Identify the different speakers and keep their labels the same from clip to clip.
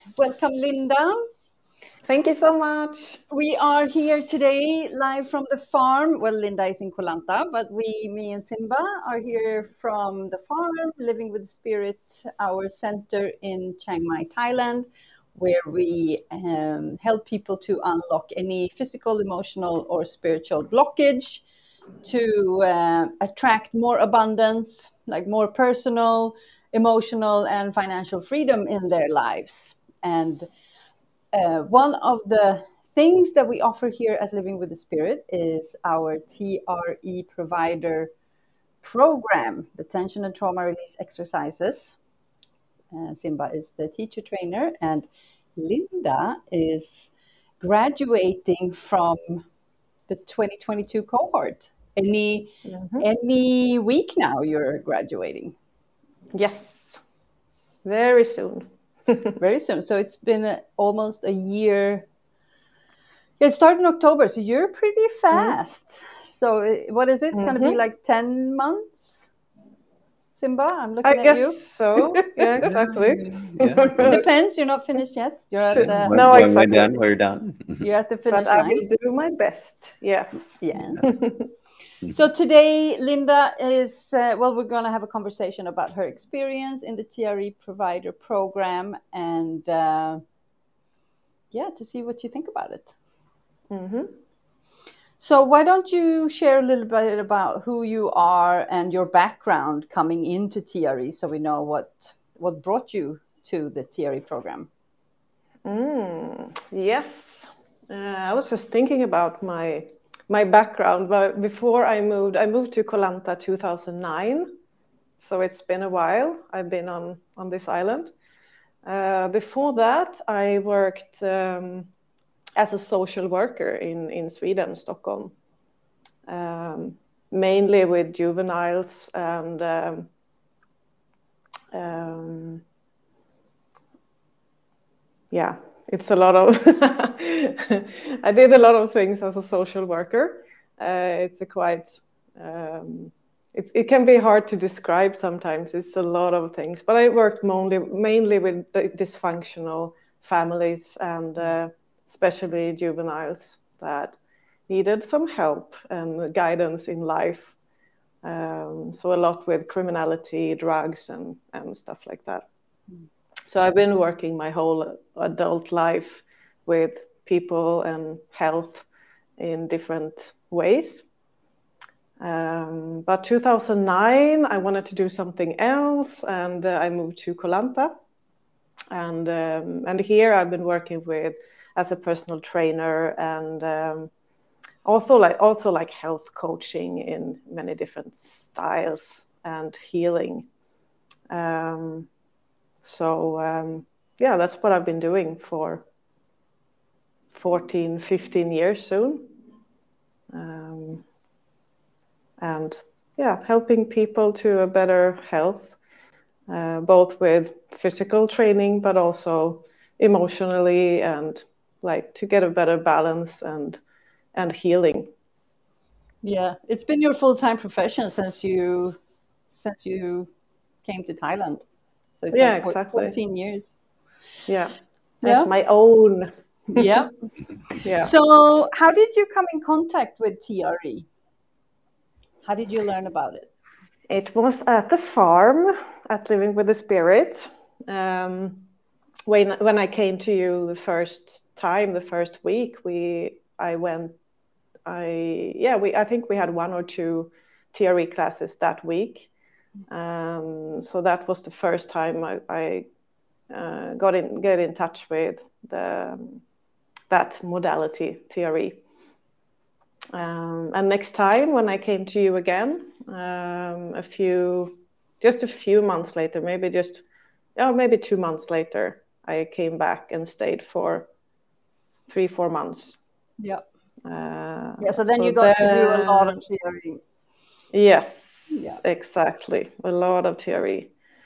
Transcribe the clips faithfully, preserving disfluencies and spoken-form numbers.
Speaker 1: Welcome, Linda.
Speaker 2: Thank you so much.
Speaker 1: We are here today live from the farm. Well, Linda is in Koh Lanta, but we, me and Simba, are here from the farm, Living with Spirit, our center in Chiang Mai, Thailand, where we um, help people to unlock any physical, emotional, or spiritual blockage to uh, attract more abundance, like more personal, emotional, and financial freedom in their lives. And uh, one of the things that we offer here at Living with the Spirit is our T R E provider program, the tension and trauma release exercises. Uh, Simba is the teacher trainer, and Linda is graduating from the twenty twenty-two cohort. Any
Speaker 2: Mhm.
Speaker 1: any week now you're graduating.
Speaker 2: Yes, very soon.
Speaker 1: Very soon. So it's been a, almost a year. Yeah, it started in October, so you're pretty fast. So uh, what is it? It's going to be
Speaker 2: Mm-hmm.
Speaker 1: like ten months, Simba? I'm
Speaker 2: I
Speaker 1: looking at
Speaker 2: guess
Speaker 1: you.
Speaker 2: so. Yeah,
Speaker 3: Yeah,
Speaker 2: exactly.
Speaker 3: yeah.
Speaker 1: It
Speaker 3: Well,
Speaker 1: depends. You're not finished yet. You're at
Speaker 3: yeah.
Speaker 1: the
Speaker 3: When,
Speaker 2: No,
Speaker 3: when we're
Speaker 2: exactly.
Speaker 3: done, we're done.
Speaker 1: you're at the
Speaker 2: But
Speaker 1: finish
Speaker 2: I
Speaker 1: line.
Speaker 2: will do my best. Yes.
Speaker 3: Yeah.
Speaker 1: Yes. So today, Linda is, uh, well, we're going to have a conversation about her experience in the T R E provider program and, uh, yeah, to see what you think about it.
Speaker 2: Mm-hmm.
Speaker 1: So why don't you share a little bit about who you are and your background coming into T R E so we know what, what brought you to the T R E program?
Speaker 2: Mm, yes. Uh, I was just thinking about my my background, but before I moved, I moved to Koh Lanta two thousand nine. So it's been a while. I've been on on this island. Uh, before that, I worked um, as a social worker in, in Sweden, Stockholm, um, mainly with juveniles and um, um, yeah, it's a lot of. I did a lot of things as a social worker. Uh, it's a quite. Um, it's, it can be hard to describe sometimes. It's a lot of things, but I worked mainly mainly with dysfunctional families and uh, especially juveniles that needed some help and guidance in life. Um, so a lot with criminality, drugs, and and stuff like that. So I've been working my whole adult life with people and health in different ways. Um, but two thousand nine, I wanted to do something else, and uh, I moved to Koh Lanta. And um, and here I've been working with as a personal trainer and um, also like also like health coaching in many different styles and healing. Um, so um, yeah, that's what I've been doing for fourteen, fifteen years soon. Um, and yeah, helping people to a better health, uh, both with physical training, but also emotionally and like to get a better balance and and healing.
Speaker 1: Yeah, it's been your full-time profession since you since you came to Thailand. So it's
Speaker 2: Yeah,
Speaker 1: like for
Speaker 2: exactly.
Speaker 1: fourteen years.
Speaker 2: Yeah, as
Speaker 1: Yeah.
Speaker 2: my own.
Speaker 1: Yeah.
Speaker 2: Yeah.
Speaker 1: So how did you come in contact with T R E? How did you learn about it?
Speaker 2: It was at the farm at Living with the Spirit. Um, when when I came to you the first time, the first week, we I went. I yeah we I think we had one or two T R E classes that week. Um, so that was the first time I, I uh, got in get in touch with the that modality T R E. Um, and next time when I came to you again, um, a few, just a few months later, maybe just, oh, maybe two months later, I came back and stayed for three, four months.
Speaker 1: Yeah.
Speaker 2: Uh,
Speaker 1: Yeah. So then
Speaker 2: so
Speaker 1: you got to do a lot
Speaker 2: then,
Speaker 1: of T R E. Yeah.
Speaker 2: yes, exactly, a lot of T R E.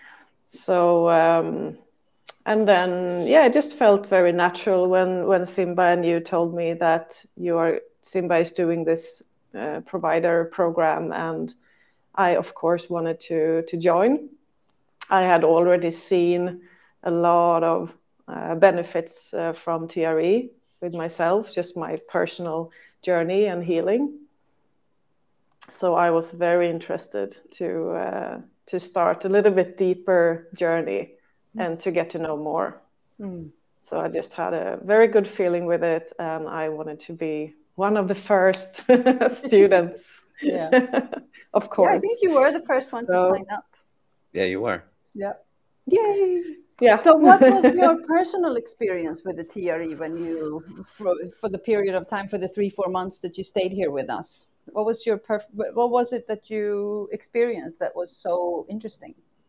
Speaker 2: So um, and then yeah, it just felt very natural when when Simba and you told me that you are Simba is doing this uh, provider program, and I of course wanted to to join. I had already seen a lot of uh, benefits uh, from T R E with myself, just my personal journey and healing. So I was very interested to uh, to start a little bit deeper journey and to get to know more.
Speaker 1: Mm.
Speaker 2: So I just had a very good feeling with it, and I wanted to be one of the first students.
Speaker 1: Yeah.
Speaker 2: Of course.
Speaker 1: Yeah, I think you were the first one
Speaker 2: so,
Speaker 1: to sign up.
Speaker 3: Yeah, you were.
Speaker 1: Yeah.
Speaker 2: Yay! Yeah.
Speaker 1: So what was your personal experience with the T R E when you, for, for the period of time, for the three, four months that you stayed here with us? What was your, perf- what was it that you experienced that was so interesting?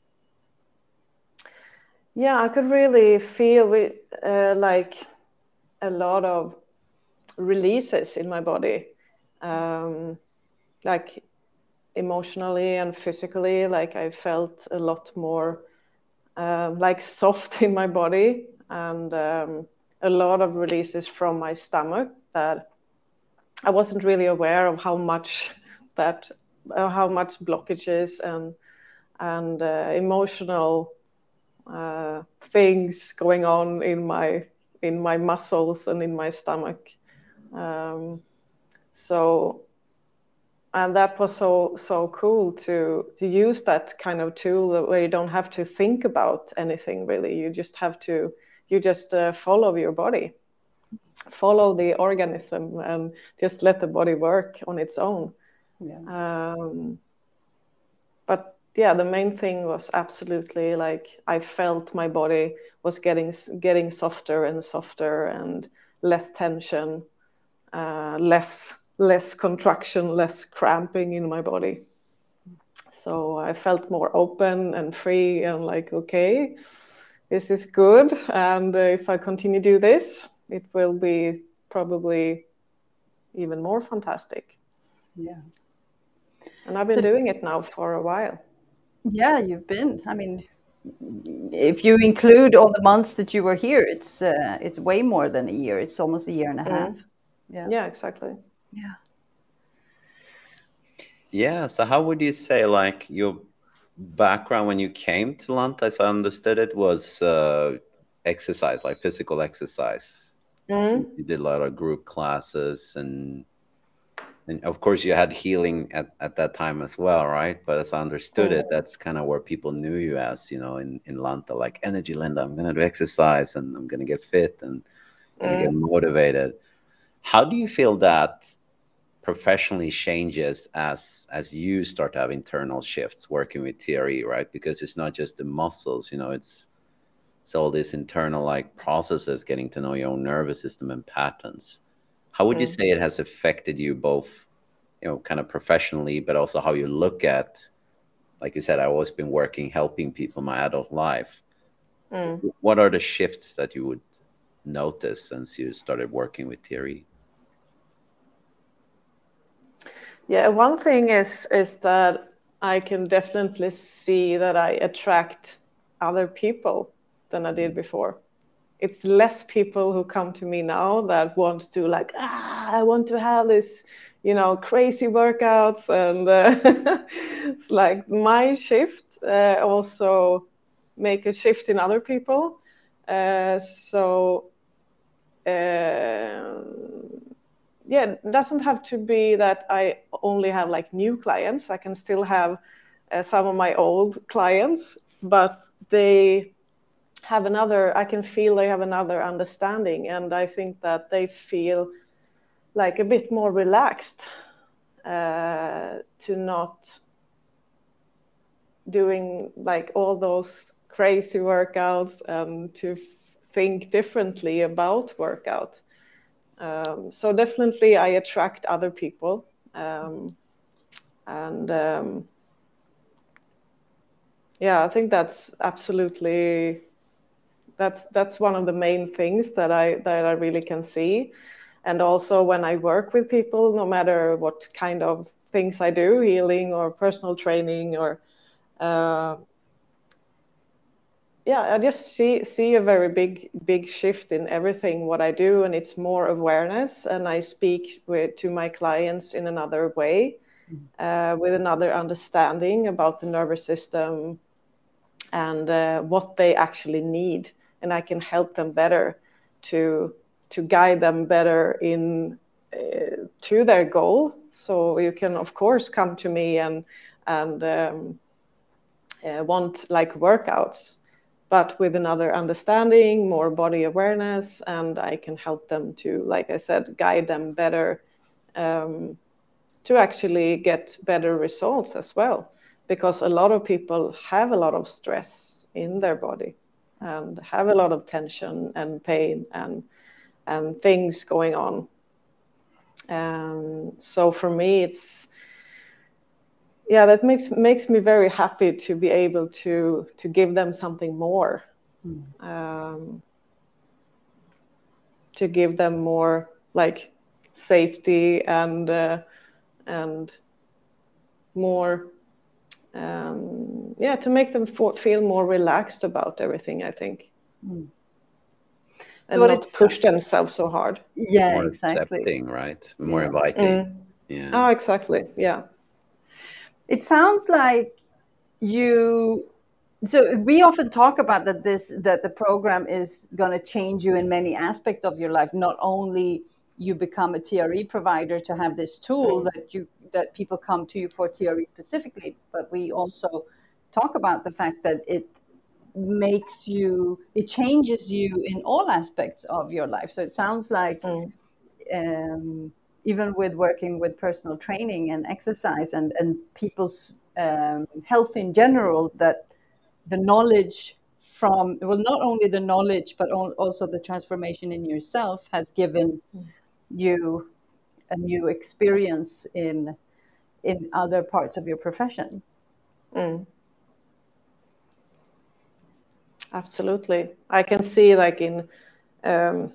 Speaker 2: Yeah, I could really feel with, uh, like a lot of releases in my body, um, like emotionally and physically. Like I felt a lot more um, like soft in my body, and um, a lot of releases from my stomach that I wasn't really aware of how much that uh, how much blockages and and uh, emotional uh, things going on in my in my muscles and in my stomach. Um, so, and that was so so cool to to use that kind of tool where you don't have to think about anything really. You just have to you just uh, follow your body, follow the organism, and just let the body work on its own.
Speaker 1: Yeah.
Speaker 2: Um, but yeah, the main thing was absolutely like I felt my body was getting getting softer and softer, and less tension, uh, less less contraction, less cramping in my body. So I felt more open and free, and like, okay, this is good, and uh, if I continue to do this, it will be probably even more fantastic.
Speaker 1: Yeah.
Speaker 2: And I've been
Speaker 1: So-
Speaker 2: doing it now for a while.
Speaker 1: Yeah, you've been. I mean, if you include all the months that you were here, it's uh, it's way more than a year. It's almost a year and a half. Yeah.
Speaker 2: Yeah, exactly.
Speaker 1: Yeah.
Speaker 3: Yeah. So how would you say, like, your background when you came to Lanta, as I understood it, was uh, exercise, like physical exercise.
Speaker 2: Mm.
Speaker 3: You did a lot of group classes, and and of course you had healing at, at that time as well, right? But as I understood
Speaker 2: Mm.
Speaker 3: it, that's kind of where people knew you as, you know, in, in Lanta, like, Energy Linda, I'm going to do exercise and I'm going to get fit and going to
Speaker 2: Mm.
Speaker 3: get motivated. How do you feel that professionally changes as as you start to have internal shifts working with T R E, right? Because it's not just the muscles, you know, it's it's all these internal like processes, getting to know your own nervous system and patterns. How would you
Speaker 2: Mm.
Speaker 3: say it has affected you both, you know, kind of professionally, but also how you look at, like you said, I've always been working, helping people in my adult life.
Speaker 2: Mm.
Speaker 3: What are the shifts that you would notice since you started working with T R E?
Speaker 2: Yeah, one thing is is that I can definitely see that I attract other people than I did before. It's less people who come to me now that want to like, ah, I want to have this, you know, crazy workouts, and uh, it's like my shift uh, also make a shift in other people. Uh, so. Uh, yeah, it doesn't have to be that I only have like new clients. I can still have uh, some of my old clients, but they have another, I can feel they have another understanding. And I think that they feel like a bit more relaxed uh, to not doing like all those crazy workouts, and to think differently about workout. Um, so definitely I attract other people, um, and um, yeah, I think that's absolutely that's that's one of the main things that I that I really can see. And also when I work with people, no matter what kind of things I do, healing or personal training or uh, yeah, I just see see a very big big shift in everything what I do, and it's more awareness, and I speak with, to my clients in another way, uh, with another understanding about the nervous system, and uh, what they actually need and I can help them better to to guide them better in uh, to their goal. So you can of course come to me and and um, uh, want like workouts, but with another understanding, more body awareness, and I can help them to, like I said, guide them better um, to actually get better results as well. Because a lot of people have a lot of stress in their body and have a lot of tension and pain and and things going on. Um, so for me, it's yeah, that makes makes me very happy to be able to to give them something more, mm. um, to give them more like safety and uh, and more um, yeah, to make them feel more relaxed about everything, I think. Mm. And so not it's, push themselves so hard.
Speaker 1: Yeah,
Speaker 3: more
Speaker 1: exactly.
Speaker 3: accepting, right? More
Speaker 1: yeah.
Speaker 3: inviting.
Speaker 2: Mm.
Speaker 3: Yeah.
Speaker 2: Oh, exactly. Yeah.
Speaker 1: It sounds like you. So we often talk about that this that the program is going to change you in many aspects of your life. Not only you become a T R E provider to have this tool mm. that you that people come to you for T R E specifically, but we also talk about the fact that it makes you, it changes you in all aspects of your life. So it sounds like mm. um, even with working with personal training and exercise and, and people's um, health in general, that the knowledge from, well, not only the knowledge, but also the transformation in yourself has given mm. you a new experience in in other parts of your profession.
Speaker 2: Mm. Absolutely. I can see like in um,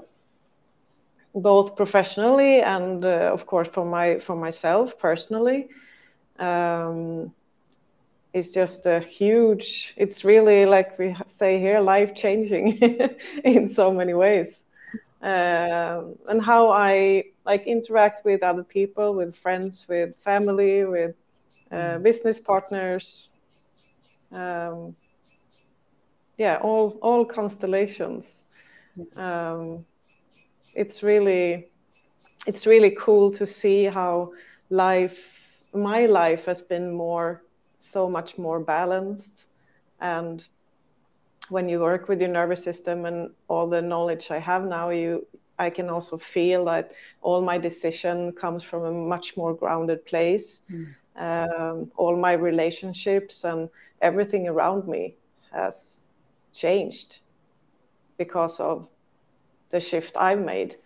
Speaker 2: both professionally and uh, of course for my for myself personally, um, it's just a huge, it's really like we say here, life-changing in so many ways. Um, and how I like interact with other people, with friends, with family, with uh, business partners. Um, yeah, all all constellations. Um, it's really it's really cool to see how life, my life, has been more, so much more balanced. And when you work with your nervous system and all the knowledge I have now, you I can also feel that all my decision comes from a much more grounded place. Mm. Um, all my relationships and everything around me has changed because of the shift I've made.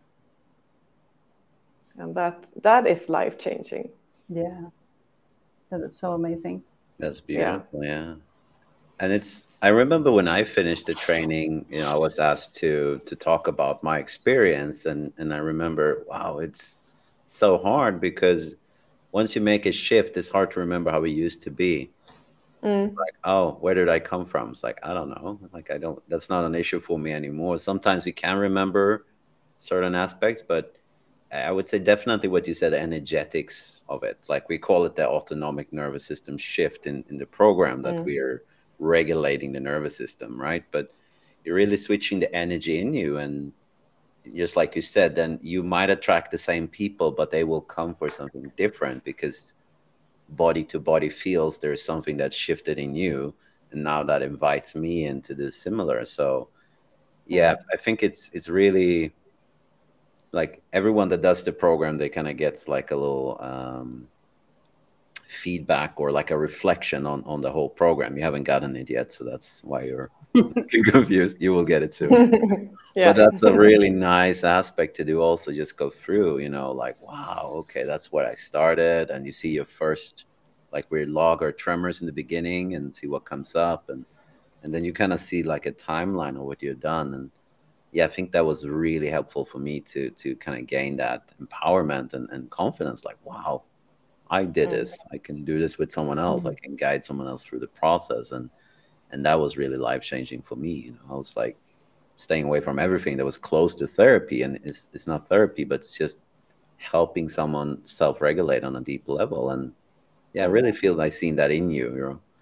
Speaker 2: And that that is life-changing.
Speaker 1: Yeah. That's so amazing.
Speaker 3: That's beautiful. Yeah. yeah. And it's, I remember when I finished the training, you know, I was asked to to talk about my experience. And, and I remember, wow, it's so hard because once you make a shift, it's hard to remember how we used to be. Mm. Like, oh, where did I come from? It's like, I don't know. Like, I don't, that's not an issue for me anymore. Sometimes we can remember certain aspects, but I would say definitely what you said, the energetics of it. Like we call it the autonomic nervous system shift in, in the program, that mm. we are regulating the nervous system, right? But you're really switching the energy in you. And just like you said, then you might attract the same people, but they will come for something different because body to body feels there's something that shifted in you. And now that invites me into the similar. So yeah, mm. I think it's it's really like everyone that does the program, they kind of gets like a little um, feedback or like a reflection on, on the whole program. You haven't gotten it yet, so that's why you're confused. You will get it soon. Yeah. But that's a really nice aspect to do also, just go through, you know, like, wow, okay, that's what I started. And you see your first like weird log or tremors in the beginning and see what comes up. And, and then you kind of see like a timeline of what you've done. And yeah, I think that was really helpful for me to to kind of gain that empowerment and, and confidence. Like, wow, I did mm-hmm. this. I can do this with someone else. Mm-hmm. I can guide someone else through the process. And and that was really life-changing for me. You know, I was like staying away from everything that was close to therapy. And it's it's not therapy, but it's just helping someone self-regulate on a deep level. And yeah, I really feel I seen that in you, you know.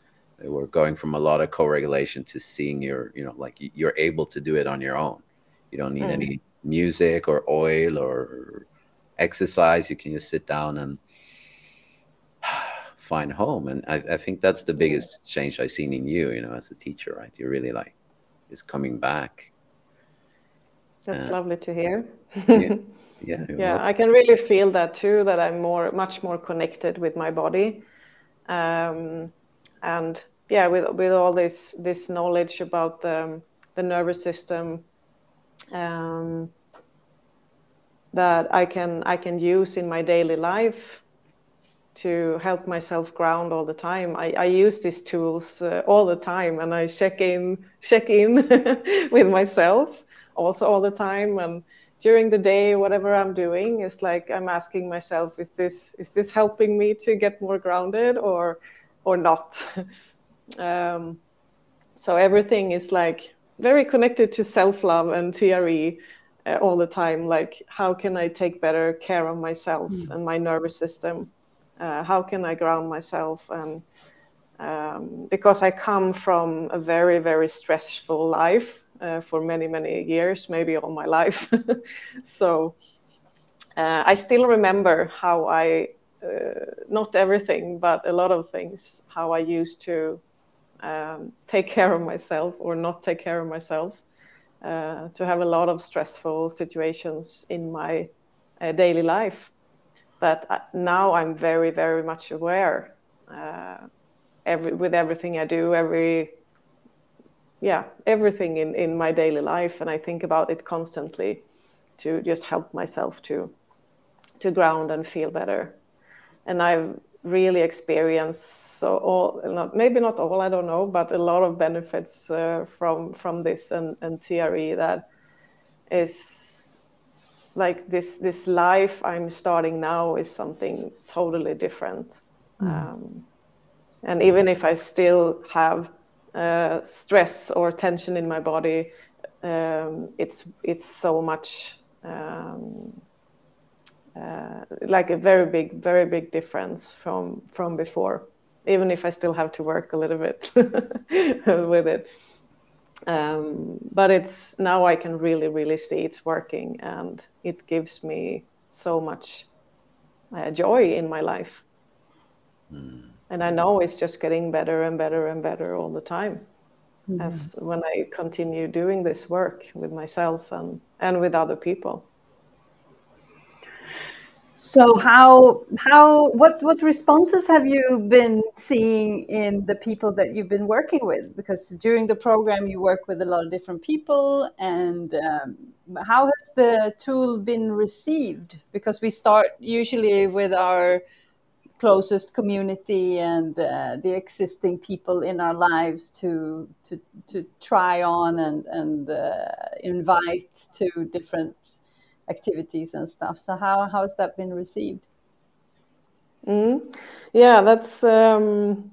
Speaker 3: we're going from a lot of co-regulation to seeing your, you know, like you're able to do it on your own. You don't need mm. any music or oil or exercise. You can just sit down and find home. And I, I think that's the biggest change I've seen in you, you know, as a teacher, right? You're really like, is coming back.
Speaker 2: That's uh, lovely to hear.
Speaker 3: yeah, yeah,
Speaker 2: yeah. I can really feel that too. That I'm more, much more connected with my body, um, and yeah, with with all this this knowledge about the the nervous system, um, that I can I can use in my daily life to help myself ground all the time. I, I use these tools uh, all the time, and I check in check in with myself also all the time. And during the day, whatever I'm doing, it's like I'm asking myself, is this is this helping me to get more grounded or or not? um, so everything is like very connected to self-love and T R E uh, all the time. Like, how can I take better care of myself mm. and my nervous system? Uh, how can I ground myself? And um, because I come from a very, very stressful life uh, for many, many years, maybe all my life. so uh, I still remember how I, uh, not everything, but a lot of things, how I used to um, take care of myself or not take care of myself, uh, to have a lot of stressful situations in my uh, daily life. But now I'm very, very much aware uh, every, with everything I do, every, yeah, everything in, in my daily life. And I think about it constantly to just help myself to, to ground and feel better. And I've really experienced so all, not, maybe not all, I don't know, but a lot of benefits uh, from, from this and, and T R E that is, like this this life I'm starting now is something totally different. Mm. Um, and even if I still have uh, stress or tension in my body, um, it's it's so much um, uh, like a very big, very big difference from from before, even if I still have to work a little bit with it. Um, but it's now I can really, really see it's working, and it gives me so much uh, joy in my life. Mm. And I know it's just getting better and better and better all the time, mm-hmm. as when I continue doing this work with myself and, and with other people.
Speaker 1: So how how what what responses have you been seeing in the people that you've been working with? Because during the program you work with a lot of different people, and um, how has the tool been received? Because we start usually with our closest community and uh, the existing people in our lives to to to try on and and uh, invite to different activities and stuff. So how how has that been received?
Speaker 2: Mm. Yeah, that's um,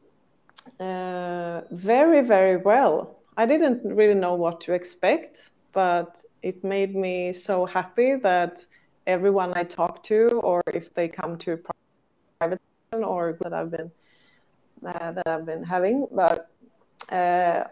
Speaker 2: uh, very, very well. I didn't really know what to expect, but it made me so happy that everyone I talk to, or if they come to private or that I've been uh, that I've been having, but uh,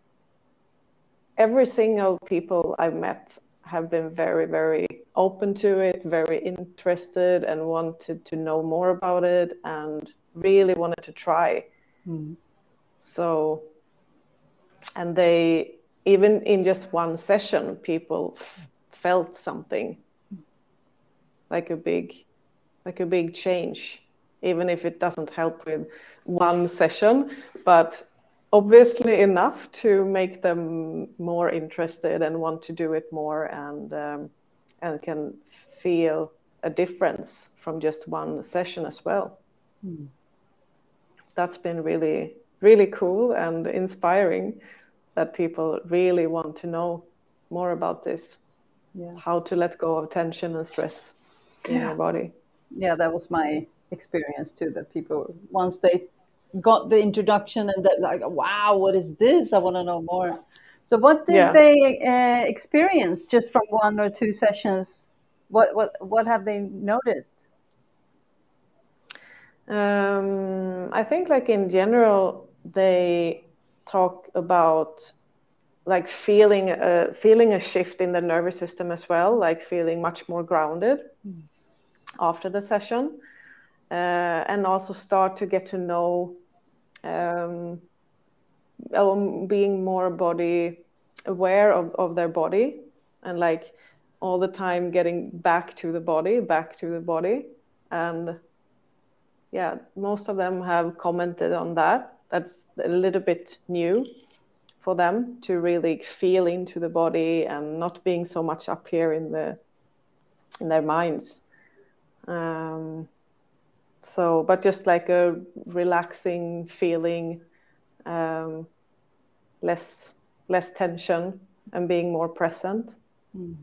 Speaker 2: every single people I've met have been very, very open to it, very interested and wanted to know more about it and really wanted to try. Mm. So, and they, even in just one session, people f- felt something like a big, like a big change, even if it doesn't help with one session, but obviously enough to make them more interested and want to do it more, and um, and can feel a difference from just one session as well. Mm. That's been really, really cool and inspiring that people really want to know more about this, yeah. How to let go of tension and stress in yeah. your body.
Speaker 1: Yeah, that was my experience too, that people, once they got the introduction and that like, wow, what is this? I want to know more. So what did yeah. they uh, experience just from one or two sessions? What what what have they noticed?
Speaker 2: Um, I think like in general, they talk about like feeling a, feeling a shift in the nervous system as well, like feeling much more grounded mm. after the session, uh, and also start to get to know um, being more body aware of, of their body, and like all the time getting back to the body, back to the body. And yeah, most of them have commented on that. That's a little bit new for them, to really feel into the body and not being so much up here in the in their minds. Um, so, but just like a relaxing feeling, um, less less tension, and being more present. Mm.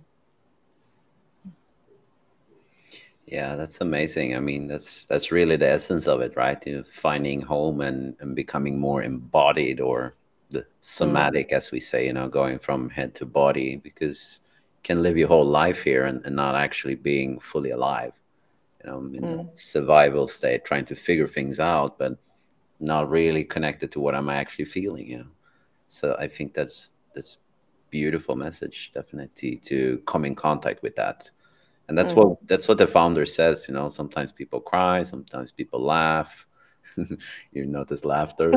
Speaker 3: Yeah, that's amazing. I mean, that's that's really the essence of it, right? You know, finding home and, and becoming more embodied, or the somatic, mm. as we say, you know, going from head to body, because you can live your whole life here and, and not actually being fully alive, you know, in mm. a survival state, trying to figure things out, but not really connected to what I'm actually feeling, you know. So I think that's that's beautiful message, definitely, to come in contact with that. And that's mm. what that's what the founder says, you know. Sometimes people cry, sometimes people laugh. You notice laughter.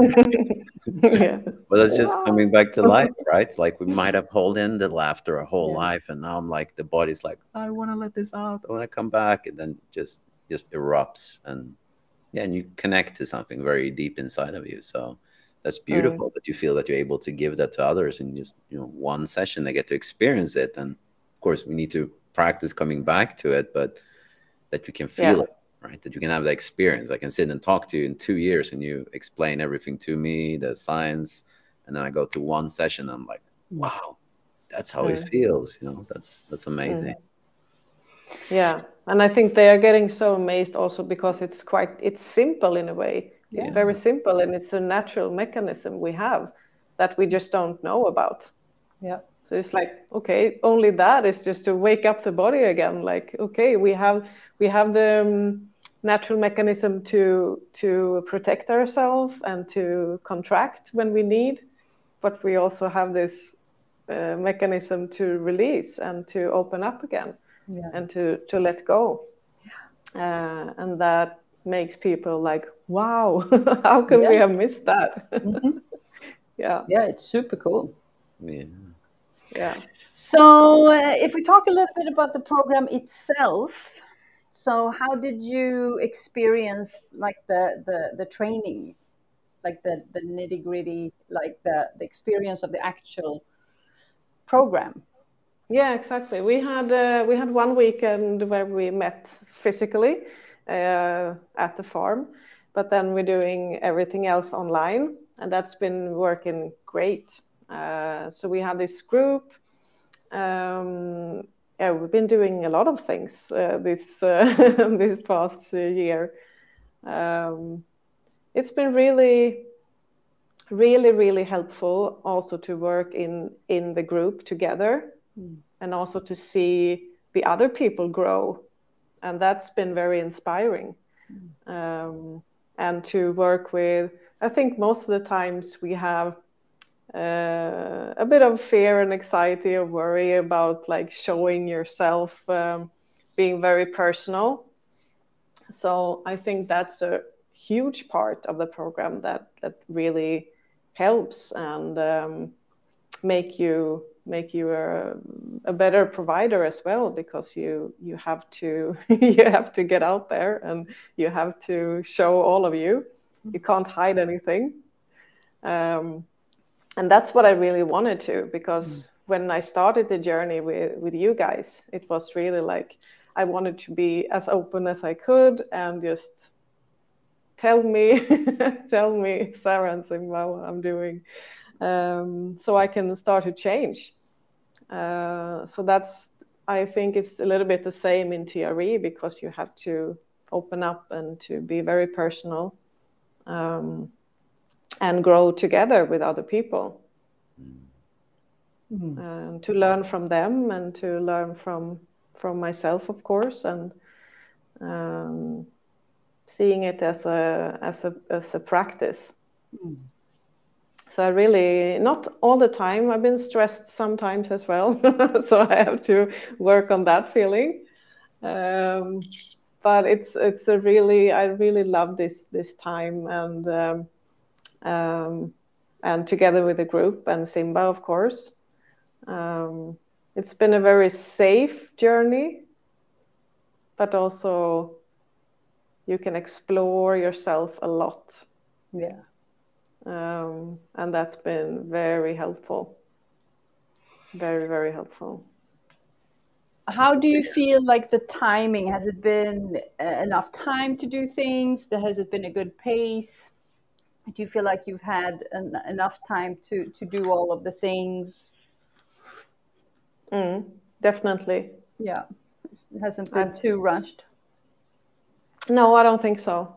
Speaker 3: Yeah. But it's just wow. coming back to life, right? It's like we might have held in the laughter our whole yeah. life, and now I'm like, the body's like, I want to let this out, I want to come back, and then just just erupts, and yeah, and you connect to something very deep inside of you. So that's beautiful mm. that you feel that you're able to give that to others in just, you know, one session. They get to experience it, and of course we need to practice coming back to it, but that you can feel yeah. it, right? That you can have the experience. I can sit and talk to you in two years and you explain everything to me, the science, and then I go to one session, I'm like, wow, that's how mm. it feels, you know. That's that's amazing.
Speaker 2: Mm. Yeah, and I think they are getting so amazed also because it's quite it's simple in a way. It's yeah. very simple, and it's a natural mechanism we have that we just don't know about. Yeah. So it's like, okay, only that is just to wake up the body again. Like, okay, we have we have the um, natural mechanism to to protect ourselves and to contract when we need, but we also have this uh, mechanism to release and to open up again yeah. and to to let go. Yeah. Uh, and that makes people like, wow, how can yeah. we have missed that? Mm-hmm. Yeah,
Speaker 1: yeah, it's super cool.
Speaker 3: Yeah.
Speaker 2: Yeah.
Speaker 1: So uh, if we talk a little bit about the program itself, so how did you experience like the the, the training, like the, the nitty gritty, like the, the experience of the actual program?
Speaker 2: Yeah, exactly. We had uh, we had one weekend where we met physically uh, at the farm, but then we're doing everything else online, and that's been working great. Uh, so we had this group. Um, yeah, we've been doing a lot of things uh, this uh, this past uh, year. Um, it's been really, really, really helpful also to work in in the group together, mm. and also to see the other people grow, and that's been very inspiring. Mm. Um, and to work with, I think most of the times we have Uh, a bit of fear and anxiety or worry about like showing yourself, um, being very personal. So I think that's a huge part of the program that that really helps and um, make you make you a, a better provider as well, because you you have to you have to get out there and you have to show all of you. You can't hide anything. Um, And that's what I really wanted to, because mm. when I started the journey with, with you guys, it was really like I wanted to be as open as I could and just tell me, tell me, Sarah and Simba, what I'm doing, um, so I can start to change. Uh, so that's, I think it's a little bit the same in T R E, because you have to open up and to be very personal. Um, and grow together with other people, mm. and to learn from them and to learn from from myself, of course, and um, seeing it as a as a as a practice. Mm. So I really, not all the time, I've been stressed sometimes as well. So I have to work on that feeling. Um, but it's it's a really, I really love this this time, and um, um, and together with the group and Simba, of course. Um, it's been a very safe journey, but also you can explore yourself a lot.
Speaker 1: Yeah.
Speaker 2: Um, and that's been very helpful. Very, very helpful.
Speaker 1: How do you feel like the timing? Has it been uh, enough time to do things? Has it been a good pace? Do you feel like you've had en- enough time to, to do all of the things?
Speaker 2: Mm, definitely.
Speaker 1: Yeah, it's- it hasn't
Speaker 2: I,
Speaker 1: been too rushed.
Speaker 2: no, I don't think so.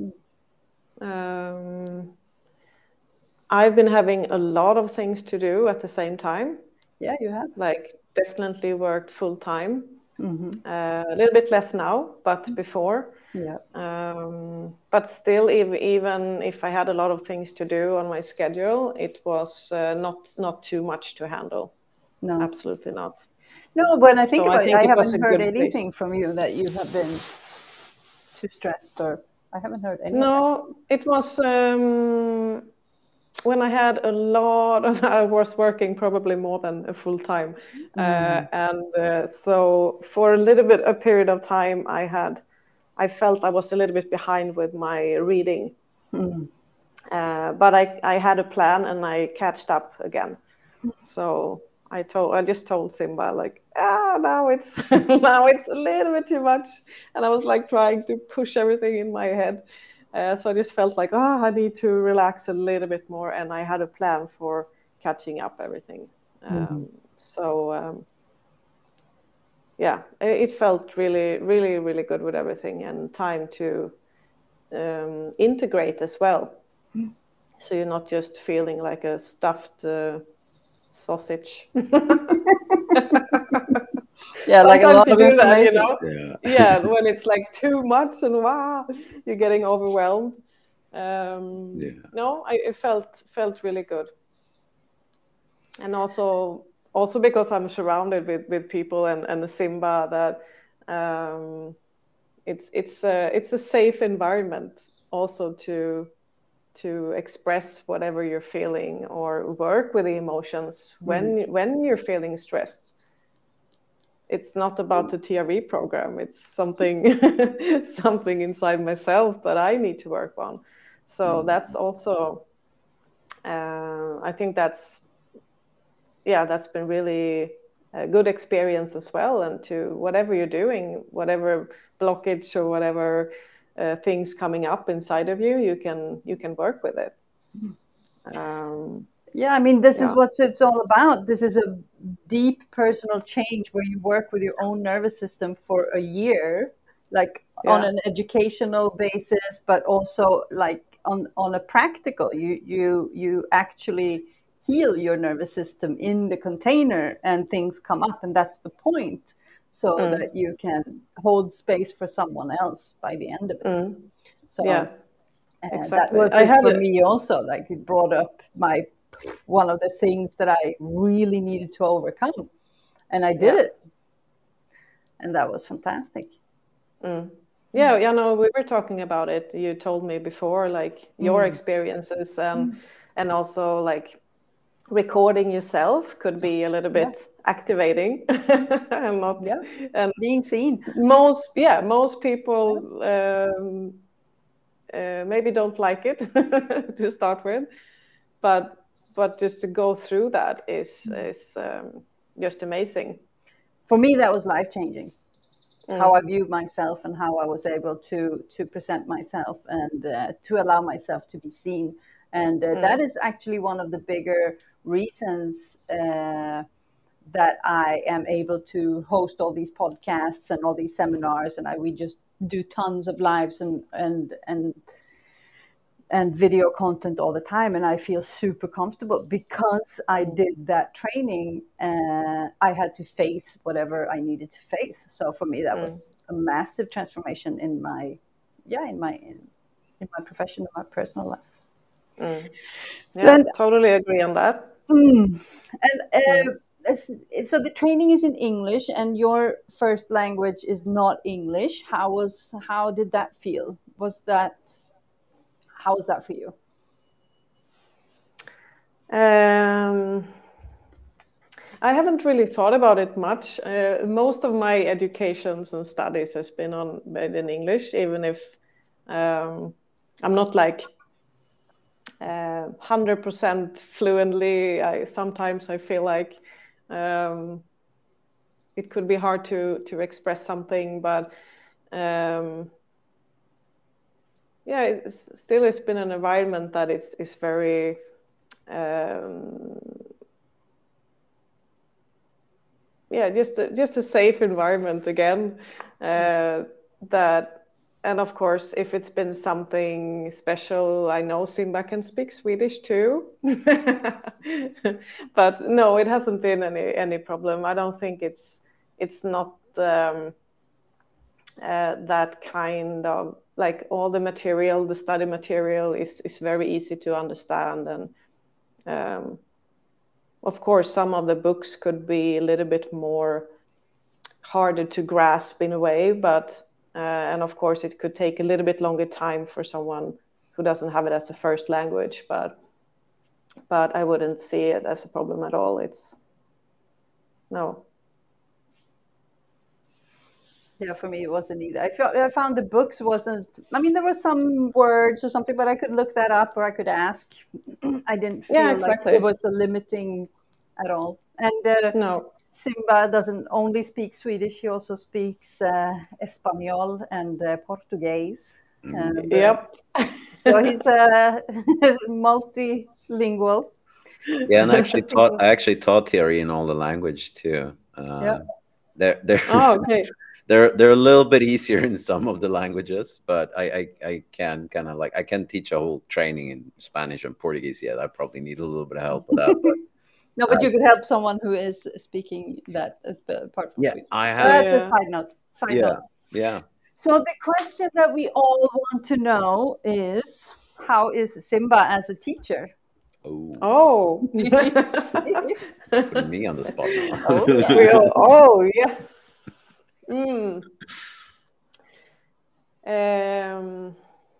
Speaker 2: Um, I've been having a lot of things to do at the same time.
Speaker 1: Yeah, you have.
Speaker 2: Like definitely worked full time.
Speaker 1: Mm-hmm.
Speaker 2: Uh, a little bit less now, but before.
Speaker 1: Yeah.
Speaker 2: Um, but still, if, even if I had a lot of things to do on my schedule, it was uh, not not too much to handle.
Speaker 1: No.
Speaker 2: Absolutely not.
Speaker 1: No, when I think
Speaker 2: So I
Speaker 1: about it,
Speaker 2: think
Speaker 1: I
Speaker 2: it was a
Speaker 1: haven't heard
Speaker 2: good pace.
Speaker 1: anything from you that you have been too stressed, or I haven't heard any of that.
Speaker 2: No, it was um, when I had a lot of, I was working probably more than a full time. Uh, and uh, so for a little bit, a period of time, I had, I felt I was a little bit behind with my reading. Uh, but I, I had a plan and I catched up again. So I told, I just told Simba like, ah, now it's now it's a little bit too much, and I was like trying to push everything in my head. Uh, so I just felt like, oh, I need to relax a little bit more, and I had a plan for catching up everything. Um, so um, yeah, it, it felt really, really, really good with everything, and time to um, integrate as well. So you're not just feeling like a stuffed uh, sausage.
Speaker 1: Yeah, like a
Speaker 2: Sometimes
Speaker 1: lot
Speaker 2: you
Speaker 1: of
Speaker 2: do that, you
Speaker 1: information.
Speaker 2: know.
Speaker 3: Yeah.
Speaker 2: Yeah, when it's like too much and wow, you're getting overwhelmed. Um,
Speaker 3: Yeah.
Speaker 2: no, I, it felt felt really good, and also also because I'm surrounded with, with people and and the Simba, that um, it's it's a it's a safe environment also to to express whatever you're feeling or work with the emotions when when you're feeling stressed. It's not about the T R E program. It's something something inside myself that I need to work on. So that's also, uh, I think that's, yeah, that's been really a good experience as well. And to whatever you're doing, whatever blockage or whatever uh, things coming up inside of you, you can you can work with it. Um,
Speaker 1: Yeah, I mean, this is
Speaker 2: yeah.
Speaker 1: what it's all about. This is a deep personal change where you work with your own nervous system for a year, like on
Speaker 2: Yeah.
Speaker 1: an educational basis, but also like on on a practical. You you you actually heal your nervous system in the container, and things come up, and that's the point, so
Speaker 2: Mm.
Speaker 1: that you can hold space for someone else by the end of it.
Speaker 2: Mm.
Speaker 1: So.
Speaker 2: Yeah.
Speaker 1: And that
Speaker 2: Exactly.
Speaker 1: was
Speaker 2: I
Speaker 1: it
Speaker 2: had
Speaker 1: for
Speaker 2: it.
Speaker 1: me also. Like it brought up my one of the things that I really needed to overcome, and I did
Speaker 2: Yeah.
Speaker 1: it, and that was fantastic.
Speaker 2: Mm. Yeah, you know, we were talking about it. You told me before, like your experiences, and and also like recording yourself could be a little
Speaker 1: Yeah,
Speaker 2: bit activating, and not,
Speaker 1: yeah,
Speaker 2: and
Speaker 1: being seen.
Speaker 2: most, yeah, most people um, uh, maybe don't like it to start with, but but just to go through that is is um, just amazing.
Speaker 1: For me, that was life changing. How I
Speaker 2: Mm.
Speaker 1: viewed myself and how I was able to to present myself and uh, to allow myself to be seen, and uh, that
Speaker 2: Mm.
Speaker 1: is actually one of the bigger reasons. Uh, that I am able to host all these podcasts and all these seminars, and I we just do tons of lives and and and and video content all the time, and I feel super comfortable because I did that training. Uh, I had to face whatever I needed to face. So for me, that
Speaker 2: Mm.
Speaker 1: was a massive transformation in my, yeah, in my in, in my profession, in my personal life.
Speaker 2: Mm.
Speaker 1: So,
Speaker 2: Yeah,
Speaker 1: and,
Speaker 2: totally agree on that.
Speaker 1: mm, and
Speaker 2: Mm.
Speaker 1: uh, as- so the training is in English, and your first language is not English. How was how did that feel? Was that how was that for you?
Speaker 2: Um, I haven't really thought about it much. Uh, most of my educations and studies has been on been in English, even if um, I'm not like uh, hundred percent fluently. I sometimes I feel like um, it could be hard to to express something, but um, yeah, it's, still it's been an environment that is is very um, yeah, just a, just a safe environment again. Uh, that and of course, if it's been something special, I know Simba can speak Swedish too. But no, it hasn't been any any problem. I don't think it's it's not um, uh, that kind of like all the material, the study material is is very easy to understand and. Um, of course, some of the books could be a little bit more harder to grasp in a way, but uh, and of course it could take a little bit longer time for someone who doesn't have it as a first language. But but I wouldn't see it as a problem at all. It's no.
Speaker 1: Yeah, for me it wasn't either. I felt I found the books wasn't. I mean, there were some words or something, but I could look that up or I could ask. I didn't
Speaker 2: Yeah,
Speaker 1: feel like it
Speaker 2: exactly.
Speaker 1: was a limiting at all. And uh,
Speaker 2: No.
Speaker 1: Simba doesn't only speak Swedish; he also speaks uh, Espanol and uh, Portuguese,
Speaker 3: Mm.
Speaker 1: and uh,
Speaker 2: Yep.
Speaker 1: so he's uh, multilingual.
Speaker 3: Yeah, and I actually
Speaker 1: I think it
Speaker 3: taught
Speaker 1: was,
Speaker 3: I actually taught theory in all the language too.
Speaker 1: yeah.
Speaker 3: Uh, they're they're
Speaker 2: Oh, okay.
Speaker 3: they're they're a little bit easier in some of the languages, but I I, I can kind of like I can teach a whole training in Spanish and Portuguese yet. I probably need a little bit of help with that, but
Speaker 1: No,
Speaker 3: uh,
Speaker 1: but you could help someone who is speaking that as p- apart from
Speaker 3: yeah,
Speaker 1: Swedish.
Speaker 3: I
Speaker 1: But
Speaker 3: have.
Speaker 1: that's a
Speaker 2: Yeah.
Speaker 1: side note. Side
Speaker 3: Yeah,
Speaker 1: note.
Speaker 3: yeah.
Speaker 1: So the question that we all want to know is, how is Simba as a teacher?
Speaker 3: Oh,
Speaker 2: Oh.
Speaker 3: putting me on the spot now.
Speaker 1: Oh
Speaker 2: We
Speaker 1: yeah.
Speaker 2: all, oh yes. Mm. Um,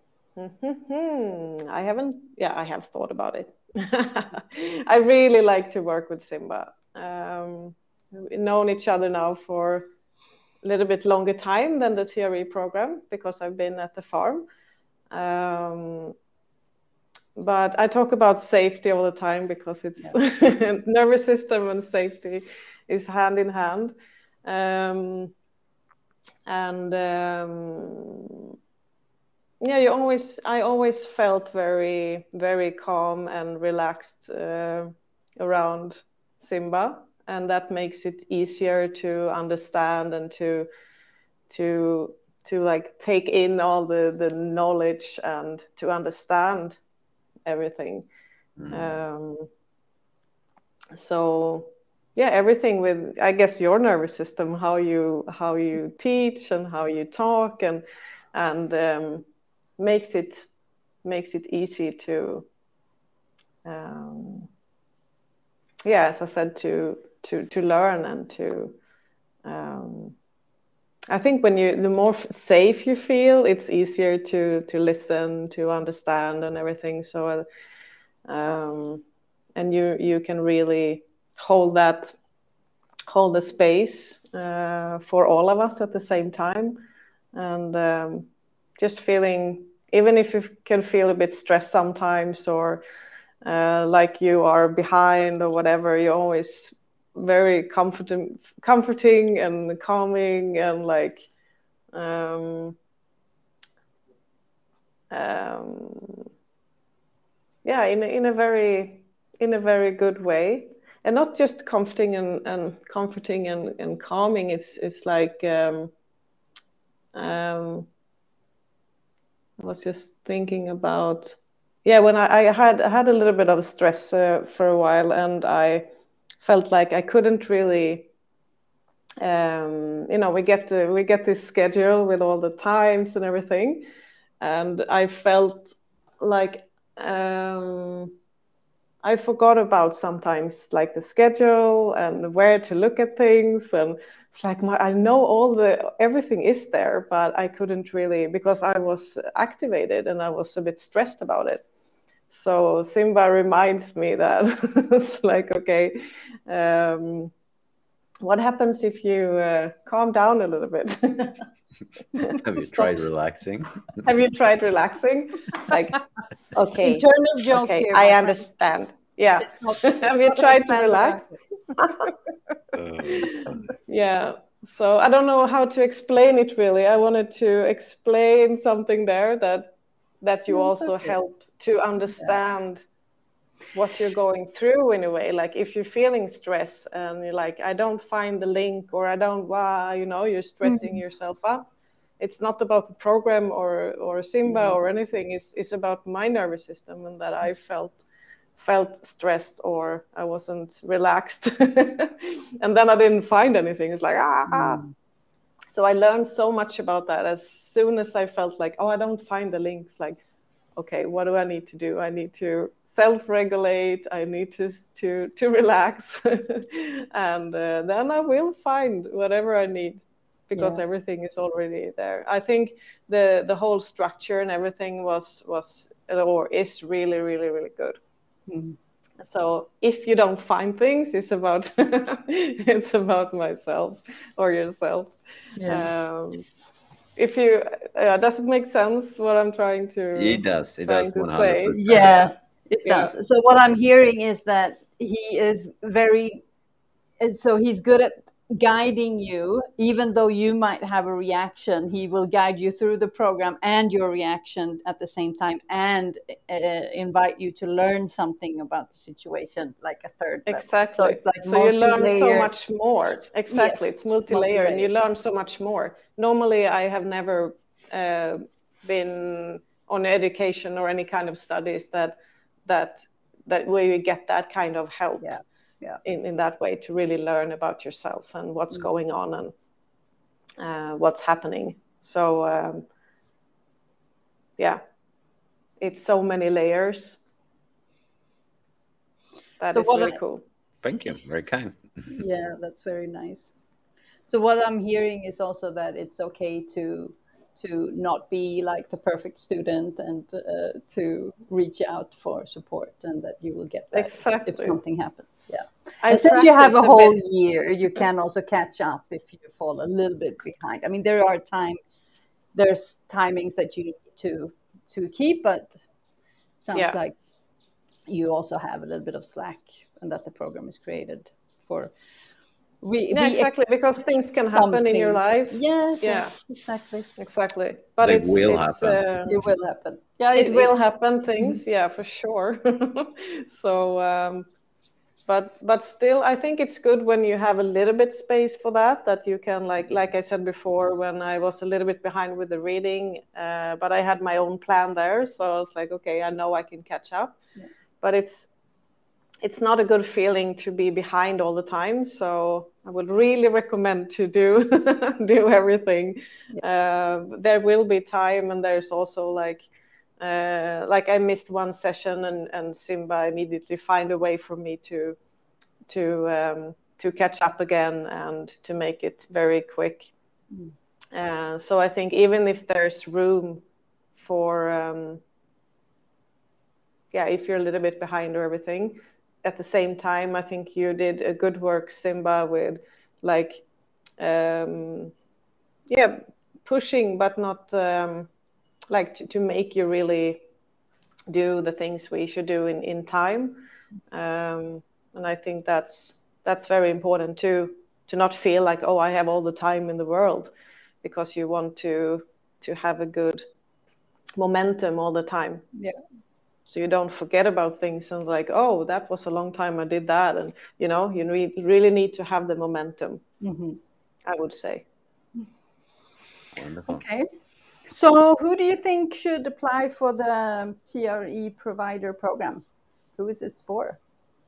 Speaker 2: I haven't, yeah, I have thought about it. I really like to work with Simba. Um, we've known each other now for a little bit longer time than the theory program because I've been at the farm. Um, but I talk about safety all the time because it's
Speaker 1: Yeah.
Speaker 2: nervous system and safety is hand in hand. Um, and um, yeah, you always I always felt very very calm and relaxed uh, around Simba, and that makes it easier to understand and to to to like take in all the the knowledge and to understand everything.
Speaker 3: Mm.
Speaker 2: um, so yeah, everything with, I guess, your nervous system, how you how you teach and how you talk, and and um, makes it makes it easy to um, yeah, as I said, to to to learn and to um, I think when you the more safe you feel, it's easier to to listen, to understand, and everything. So um, and you you can really hold that hold the space uh, for all of us at the same time, and um, just feeling, even if you can feel a bit stressed sometimes, or uh, like you are behind or whatever, you're always very comforting comforting and calming, and like um, um, yeah, in a, in a very in a very good way, and not just comforting and, and comforting and, and calming. It's it's like um, um, I was just thinking about, yeah, when I, I had I had a little bit of stress uh, for a while, and I felt like I couldn't really um, you know, we get the, we get this schedule with all the times and everything, and I felt like um, I forgot about sometimes like the schedule and where to look at things, and it's like my, I know all the everything is there, but I couldn't really, because I was activated and I was a bit stressed about it. So Simba reminds me that it's like, okay, um, what happens if you uh, calm down a little bit?
Speaker 3: Have you tried relaxing?
Speaker 2: Have you tried relaxing? Like, okay,
Speaker 1: Internal joke
Speaker 2: okay,
Speaker 1: here,
Speaker 2: I
Speaker 1: my friend.
Speaker 2: understand. Yeah.
Speaker 1: It's not-
Speaker 2: Have you tried to relax?
Speaker 3: Uh,
Speaker 2: Yeah. So I don't know how to explain it really. I wanted to explain something there that that you
Speaker 1: No, it's
Speaker 2: also
Speaker 1: okay.
Speaker 2: help to understand what you're going through in a way. Like if you're feeling stress and you're like, I don't find the link, or I don't, wow, you know, you're stressing yourself up. It's not about the program or or Simba or anything. It's it's about my nervous system, and that I felt felt stressed or I wasn't relaxed. And then I didn't find anything. It's like, ah, ah. So I learned so much about that. As soon as I felt like, oh, I don't find the links, like, okay, what do I need to do? I need to self-regulate. I need to to to relax, and uh, then I will find whatever I need, because
Speaker 1: Yeah.
Speaker 2: everything is already there. I think the the whole structure and everything was was or is really really really good.
Speaker 1: Mhm.
Speaker 2: So if you don't find things, it's about it's about myself or yourself.
Speaker 1: Yeah.
Speaker 2: Um, if you uh, does it make sense what I'm trying to
Speaker 3: it does. It does
Speaker 2: trying to
Speaker 3: one hundred
Speaker 2: say?
Speaker 3: percent.
Speaker 1: Yeah, it
Speaker 2: Yeah.
Speaker 1: does. So what I'm hearing is that he is very, so he's good at guiding you, even though you might have a reaction. He will guide you through the program and your reaction at the same time, and uh, invite you to learn something about the situation, like a third level.
Speaker 2: Exactly.
Speaker 1: So it's like
Speaker 2: so you learn so
Speaker 1: multi-layer-
Speaker 2: much more. Exactly.
Speaker 1: Yes,
Speaker 2: It's multi-layer, and you
Speaker 1: multi-layer.
Speaker 2: learn so much more. Normally, I have never uh, been on education or any kind of studies that that that where you get that kind of help.
Speaker 1: Yeah, yeah.
Speaker 2: In, in that way, to really learn about yourself and what's going on and uh, what's happening. So um, yeah, it's so many layers. That
Speaker 1: So
Speaker 2: is
Speaker 1: what
Speaker 2: really
Speaker 1: I-
Speaker 2: cool.
Speaker 3: Thank you. Very kind.
Speaker 1: Yeah, that's very nice. So what I'm hearing is also that it's okay to to not be like the perfect student, and uh, to reach out for support, and that you will get that
Speaker 2: Exactly.
Speaker 1: if something happens. Yeah.
Speaker 2: I
Speaker 1: And since you have a
Speaker 2: practiced a
Speaker 1: whole
Speaker 2: bit.
Speaker 1: year, you can also catch up if you fall a little bit behind. I mean, there are time, there's timings that you need to to keep, but sounds
Speaker 2: Yeah.
Speaker 1: like you also have a little bit of slack, and that the program is created for. We,
Speaker 2: Yeah,
Speaker 1: we
Speaker 2: exactly, because things can happen in your
Speaker 1: something.
Speaker 2: life.
Speaker 1: Yes,
Speaker 2: Yeah.
Speaker 1: yes, exactly.
Speaker 2: Exactly. But
Speaker 3: They
Speaker 2: it's
Speaker 3: will
Speaker 2: it's
Speaker 3: happen.
Speaker 2: uh,
Speaker 1: It will happen. Yeah,
Speaker 2: it will happen things, yeah, for sure. So um but but still, I think it's good when you have a little bit space for that, that you can, like like I said before, when I was a little bit behind with the reading, uh, but I had my own plan there, so I was like, okay, I know I can catch up.
Speaker 1: Yeah.
Speaker 2: But it's it's not a good feeling to be behind all the time, so I would really recommend to do do everything. Uh, there will be time, and there's also like uh, like I missed one session, and, and Simba immediately find a way for me to to um, to catch up again and to make it very quick.
Speaker 1: Mm.
Speaker 2: Uh, so I think even if there's room for um, yeah, if you're a little bit behind or everything, at the same time, I think you did a good work, Simba, with like um, yeah, pushing, but not um, like to, to make you really do the things we should do in, in time. Um, and I think that's that's very important too, to not feel like, oh, I have all the time in the world, because you want to to have a good momentum all the time.
Speaker 1: Yeah.
Speaker 2: So you don't forget about things and like, oh, that was a long time I did that. And, you know, you re- really need to have the momentum,
Speaker 1: Mm-hmm.
Speaker 2: I would say.
Speaker 3: Wonderful.
Speaker 1: Okay. So who do you think should apply for the T R E provider program? Who is this for?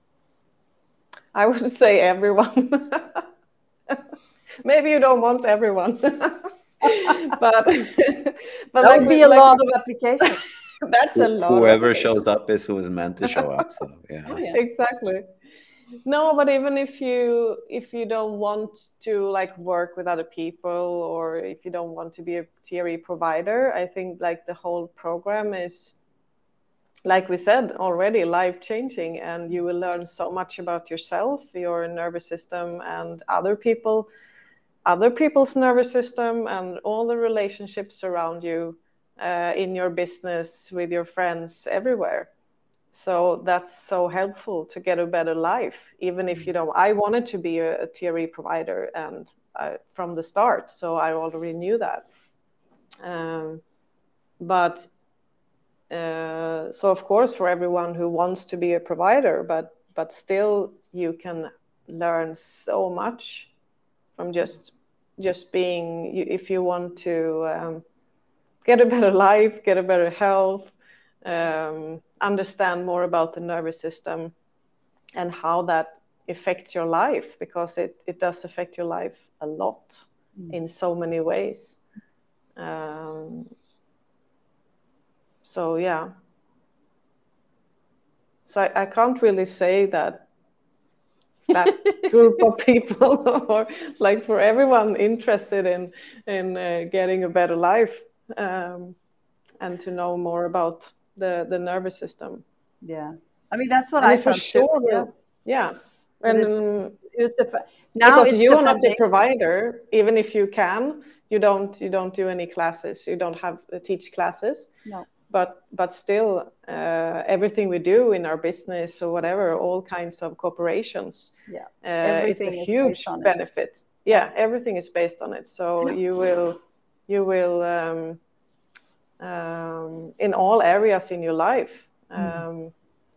Speaker 2: I would say everyone. Maybe you don't want everyone. but but
Speaker 1: that
Speaker 2: like
Speaker 1: would
Speaker 2: we,
Speaker 1: be a
Speaker 2: like
Speaker 1: lot of applications.
Speaker 2: That's a lot.
Speaker 3: Whoever shows up is who is meant to show up. So yeah.
Speaker 1: Oh, yeah.
Speaker 2: Exactly. No, but even if you if you don't want to like work with other people, or if you don't want to be a T R E provider, I think like the whole program is, like we said already, life changing, and you will learn so much about yourself, your nervous system, and other people, other people's nervous system, and all the relationships around you, uh, in your business, with your friends, everywhere. So that's so helpful to get a better life, even if you don't. I wanted to be a, a T R E provider, and I, from the start, so I already knew that. Um, but uh, so of course, for everyone who wants to be a provider, but but still, you can learn so much from just just being. If you want to um, get a better life, get a better health. Um, understand more about the nervous system and how that affects your life, because it, it does affect your life a lot mm. in so many ways. Um, so, yeah. So I, I can't really say that that group of people, or like for everyone interested in, in uh, getting a better life, um, and to know more about the the nervous system.
Speaker 1: Yeah, I mean that's what
Speaker 2: and
Speaker 1: I
Speaker 2: for
Speaker 1: felt
Speaker 2: sure.
Speaker 1: Too. Yeah,
Speaker 2: yeah. And
Speaker 1: it, it was the now
Speaker 2: because
Speaker 1: it's
Speaker 2: you
Speaker 1: the
Speaker 2: are not a provider, even if you can, you don't you don't do any classes, you don't have uh, teach classes.
Speaker 1: No,
Speaker 2: but but still, uh, everything we do in our business or whatever, all kinds of corporations,
Speaker 1: yeah,
Speaker 2: uh, it's a
Speaker 1: is
Speaker 2: huge benefit. It. Yeah,
Speaker 1: yeah,
Speaker 2: everything is based on it. So yeah. you will you will. Um, Um, in all areas in your life, um, mm.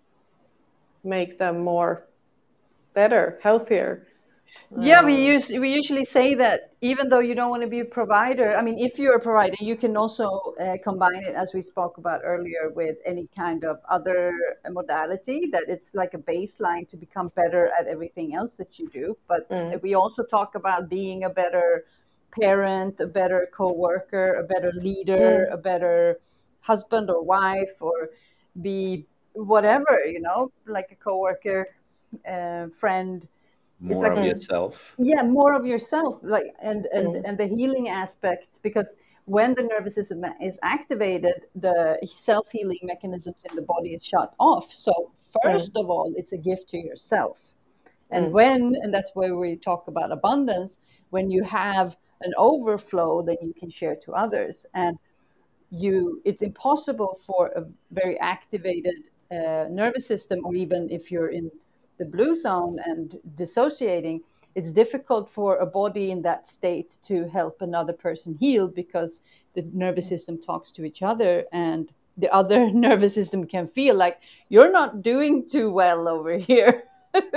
Speaker 2: make them more better, healthier.
Speaker 1: Yeah, um, we use we usually say that even though you don't want to be a provider, I mean, if you're a provider, you can also uh, combine it, as we spoke about earlier, with any kind of other modality, that it's like a baseline to become better at everything else that you do. But mm. we also talk about being a better parent, a better co-worker, a better leader, mm. a better husband or wife, or be whatever, you know, like a co-worker, uh, friend.
Speaker 3: More like, of yourself.
Speaker 1: Yeah, more of yourself, like and and mm. and the healing aspect, because when the nervous system is activated, the self-healing mechanisms in the body is shut off. So first mm. of all, it's a gift to yourself. And mm. when, and that's where we talk about abundance, when you have an overflow, then you can share to others. And you, it's impossible for a very activated uh, nervous system, or even if you're in the blue zone and dissociating, it's difficult for a body in that state to help another person heal, because the nervous system talks to each other, and the other nervous system can feel like you're not doing too well over here.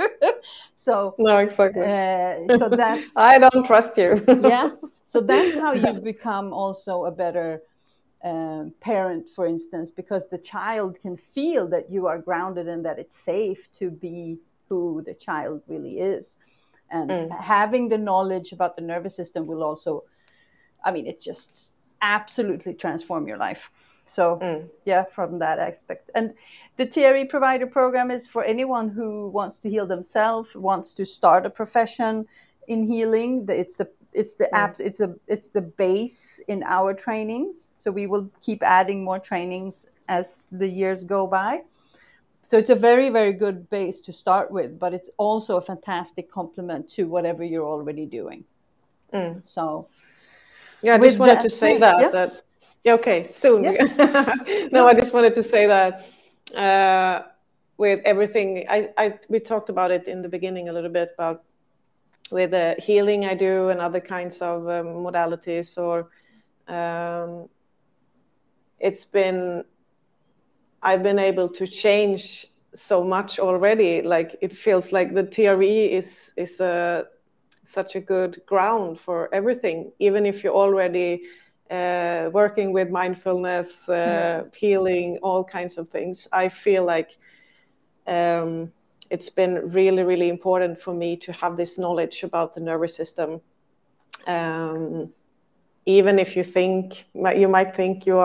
Speaker 1: So
Speaker 2: no, exactly.
Speaker 1: Uh, so that's
Speaker 2: I don't trust you.
Speaker 1: Yeah. So that's how you become also a better um, parent, for instance, because the child can feel that you are grounded and that it's safe to be who the child really is. And mm. having the knowledge about the nervous system will also, I mean, it just absolutely transform your life. So mm. yeah, from that aspect. And the T R E provider program is for anyone who wants to heal themselves, wants to start a profession in healing. It's the it's the mm. apps, it's a it's the base in our trainings. So we will keep adding more trainings as the years go by. So it's a very, very good base to start with, but it's also a fantastic complement to whatever you're already doing. Mm. So
Speaker 2: yeah, I just wanted that, to say that yeah. that yeah, okay, soon. Yeah. no, yeah. I just wanted to say that uh, with everything, I, I we talked about it in the beginning a little bit about with the uh, healing I do and other kinds of um, modalities, or um, it's been, I've been able to change so much already. Like it feels like the T R E is is a such a good ground for everything, even if you're already uh, working with mindfulness, uh, yeah. healing, all kinds of things. I feel like um, it's been really, really important for me to have this knowledge about the nervous system. Um, even if you think, you might think you are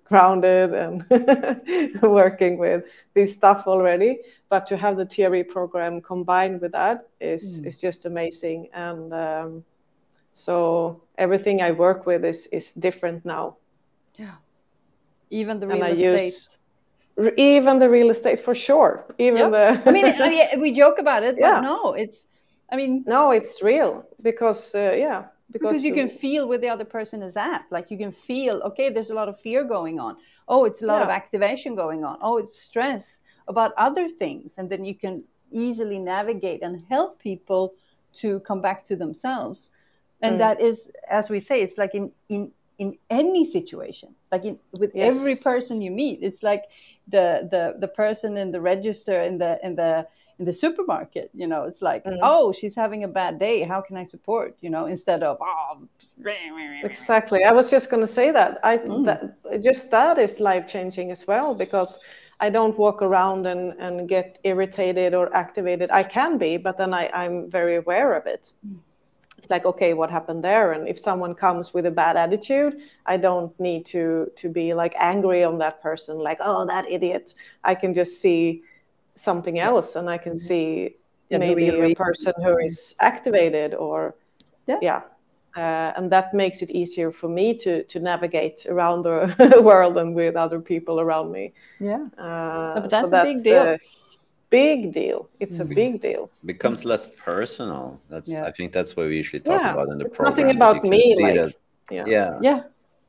Speaker 2: grounded and working with this stuff already. But to have the theory program combined with that is
Speaker 1: Mm.
Speaker 2: is just amazing. And um, so everything I work with is is different now.
Speaker 1: Yeah. Even the
Speaker 2: And
Speaker 1: real
Speaker 2: I
Speaker 1: estate.
Speaker 2: use r- even the real estate for sure. Even
Speaker 1: Yep.
Speaker 2: the
Speaker 1: I mean, I mean, we joke about it, but
Speaker 2: Yeah.
Speaker 1: no, it's, I mean,
Speaker 2: no, it's real because uh, yeah, because,
Speaker 1: because you can feel where the other person is at. Like you can feel, okay, there's a lot of fear going on. Oh, it's a lot of
Speaker 2: Yeah.
Speaker 1: activation going on. Oh, it's stress about other things. And then you can easily navigate and help people to come back to themselves. And
Speaker 2: Mm.
Speaker 1: that is, as we say, it's like in, in, in any situation, like in, with
Speaker 2: Yes.
Speaker 1: every person you meet, it's like the, the, the person in the register in the, in the, in the supermarket, you know, it's like,
Speaker 2: Mm.
Speaker 1: oh, she's having a bad day. How can I support? You know, instead of, oh,
Speaker 2: Exactly. I was just going to say that. I
Speaker 1: Mm.
Speaker 2: that, just that is life changing as well, because I don't walk around and, and get irritated or activated. I can be, but then I, I'm very aware of it. It's like, okay, what happened there? And if someone comes with a bad attitude, I don't need to to be like angry on that person, like, oh, that idiot. I can just see something else, and I can see
Speaker 1: Yeah, the
Speaker 2: maybe
Speaker 1: real
Speaker 2: a
Speaker 1: reason.
Speaker 2: person who is activated or
Speaker 1: Yeah.
Speaker 2: yeah. Uh, and that makes it easier for me to to navigate around the world and with other people around me.
Speaker 1: Yeah.
Speaker 2: Uh,
Speaker 1: No, but that's
Speaker 2: so
Speaker 1: a big deal.
Speaker 2: a big deal. It's a big deal.
Speaker 3: Becomes less personal. That's
Speaker 1: Yeah.
Speaker 3: I think that's what we usually talk
Speaker 2: Yeah,
Speaker 3: about in the
Speaker 2: it's
Speaker 3: program.
Speaker 2: nothing
Speaker 3: that
Speaker 2: about
Speaker 3: you can
Speaker 2: me,
Speaker 3: see
Speaker 2: like,
Speaker 3: that-
Speaker 2: yeah.
Speaker 3: yeah.
Speaker 1: Yeah.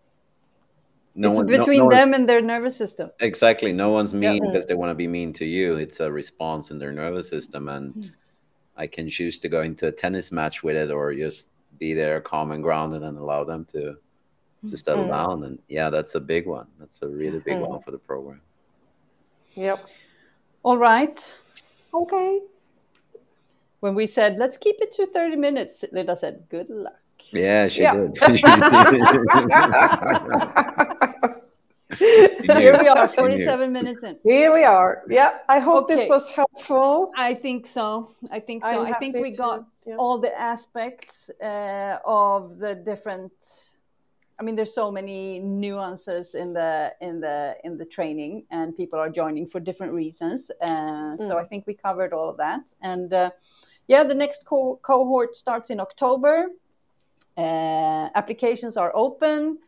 Speaker 3: No
Speaker 1: It's
Speaker 3: one, no-
Speaker 1: between
Speaker 3: no one's-
Speaker 1: them and their nervous system.
Speaker 3: Exactly. No one's mean
Speaker 1: Yeah.
Speaker 3: because they want to be mean to you. It's a response in their nervous system. And I can choose to go into a tennis match with it or just be there calm and grounded and allow them to to settle
Speaker 2: Mm.
Speaker 3: down. And yeah, that's a big one. That's a really big
Speaker 2: Mm.
Speaker 3: one for the program.
Speaker 2: Yep.
Speaker 1: All right.
Speaker 2: Okay.
Speaker 1: When we said, let's keep it to thirty minutes, Linda said, good luck.
Speaker 3: Yeah, she
Speaker 2: Yeah.
Speaker 3: did.
Speaker 1: Here we are, forty-seven minutes in.
Speaker 2: Here we are. Yeah. I hope
Speaker 1: Okay.
Speaker 2: this was helpful.
Speaker 1: I think so. I think so.
Speaker 2: I'm
Speaker 1: I think
Speaker 2: happy
Speaker 1: we
Speaker 2: to-
Speaker 1: got
Speaker 2: yeah.
Speaker 1: all the aspects uh, of the different. I mean, there's so many nuances in the in the in the training, and people are joining for different reasons. Uh, So
Speaker 2: Mm.
Speaker 1: I think we covered all of that. And uh, yeah, the next co- cohort starts in October. Uh, applications are open.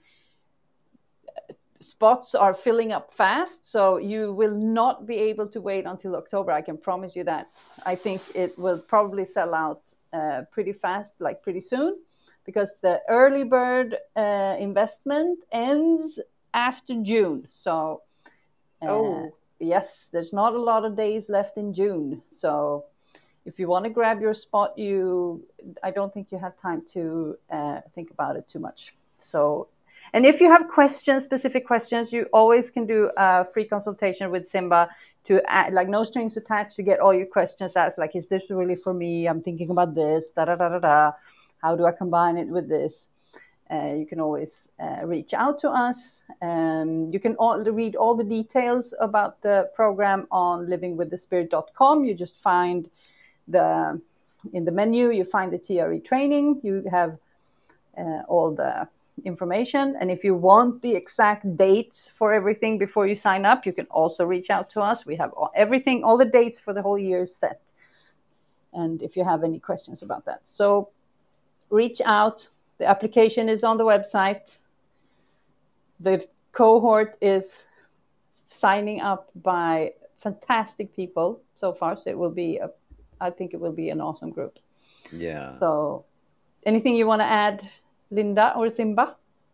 Speaker 1: Spots are filling up fast, so you will not be able to wait until October. I can promise you that. I think it will probably sell out uh, pretty fast, like pretty soon, because the early bird uh, investment ends after June. So, uh,
Speaker 2: Oh.
Speaker 1: yes, there's not a lot of days left in June. So, if you want to grab your spot, you, I don't think you have time to uh, think about it too much. So. And if you have questions, specific questions, you always can do a free consultation with Simba to add, like no strings attached, to get all your questions asked. Like, is this really for me? I'm thinking about this, da da da da da. How do I combine it with this? Uh, you can always uh, reach out to us. Um, you can all read all the details about the program on living with the spirit dot com. You just find the, in the menu, you find the T R E training. You have uh, all the information, and if you want the exact dates for everything before you sign up, you can also reach out to us. We have all, everything, all the dates for the whole year is set, and if you have any questions about that, so reach out. The application is on the website. The cohort is signing up by fantastic people so far, so it will be a, I think it will be an awesome group.
Speaker 3: Yeah.
Speaker 1: So anything you want to add, Linda or Simba?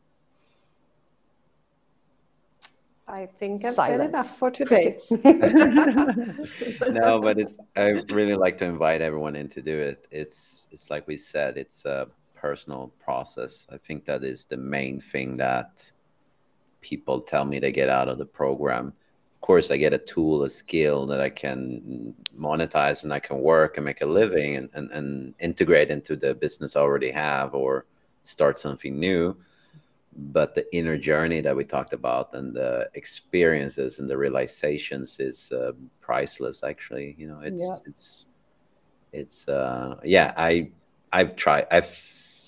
Speaker 2: I think I've
Speaker 1: Silence.
Speaker 2: said enough for today.
Speaker 3: No, but it's I really like to invite everyone in to do it. It's it's like we said, it's a personal process. I think that is the main thing that people tell me they get out of the program. Of course, I get a tool, a skill that I can monetize and I can work and make a living and, and, and integrate into the business I already have or start something new. But the inner journey that we talked about and the experiences and the realizations is uh, priceless. Actually, you know, it's
Speaker 1: Yeah.
Speaker 3: it's it's uh, yeah. I I've tried. I've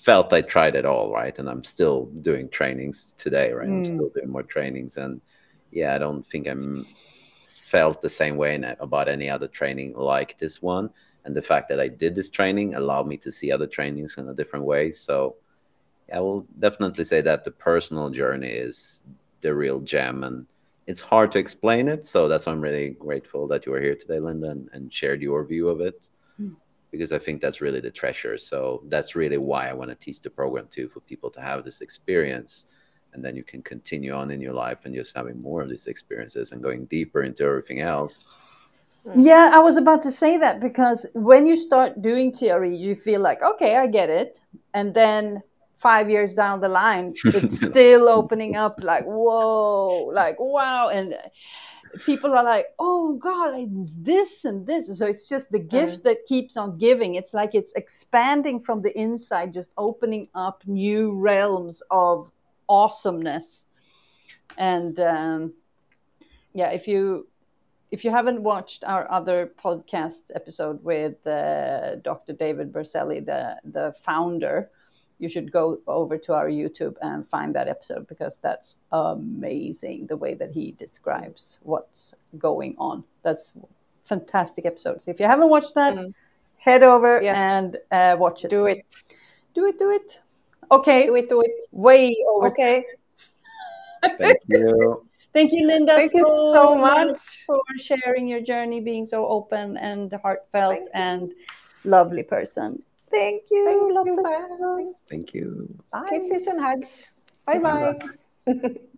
Speaker 3: felt I tried it all, right? And I'm still doing trainings today, right? I'm
Speaker 1: Mm.
Speaker 3: still doing more trainings, and yeah, I don't think I'm felt the same way in- about any other training like this one. And the fact that I did this training allowed me to see other trainings in a different way. So I will definitely say that the personal journey is the real gem, and it's hard to explain it. So that's why I'm really grateful that you were here today, Linda, and, and shared your view of it,
Speaker 1: Mm.
Speaker 3: because I think that's really the treasure. So that's really why I want to teach the program too, for people to have this experience, and then you can continue on in your life and just having more of these experiences and going deeper into everything else.
Speaker 1: Yeah, I was about to say that, because when you start doing T R E, you feel like, okay, I get it. And then five years down the line, it's still opening up like, whoa, like, wow. And people are like, oh God, it's this and this. So it's just the gift that keeps on giving. It's like it's expanding from the inside, just opening up new realms of awesomeness. And um, yeah, if you if you haven't watched our other podcast episode with uh, Doctor David Berceli, the the founder, you should go over to our YouTube and find that episode, because that's amazing, the way that he describes what's going on. That's fantastic episode. So if you haven't watched that,
Speaker 2: Mm.
Speaker 1: head over
Speaker 2: Yes.
Speaker 1: and uh, watch it.
Speaker 2: Do it.
Speaker 1: Do it, do it. Okay.
Speaker 2: Do it, do it.
Speaker 1: Way over.
Speaker 2: Okay.
Speaker 3: Thank you.
Speaker 1: Thank you, Linda,
Speaker 2: Thank you
Speaker 1: so,
Speaker 2: so
Speaker 1: much
Speaker 2: much.
Speaker 1: for sharing your journey, being so open and heartfelt
Speaker 2: Thank you.
Speaker 1: and lovely person. Thank you.
Speaker 2: Thank
Speaker 1: Lots
Speaker 2: you.
Speaker 1: of
Speaker 2: Bye.
Speaker 3: Thank you.
Speaker 1: Bye.
Speaker 2: Kisses and hugs. Bye bye.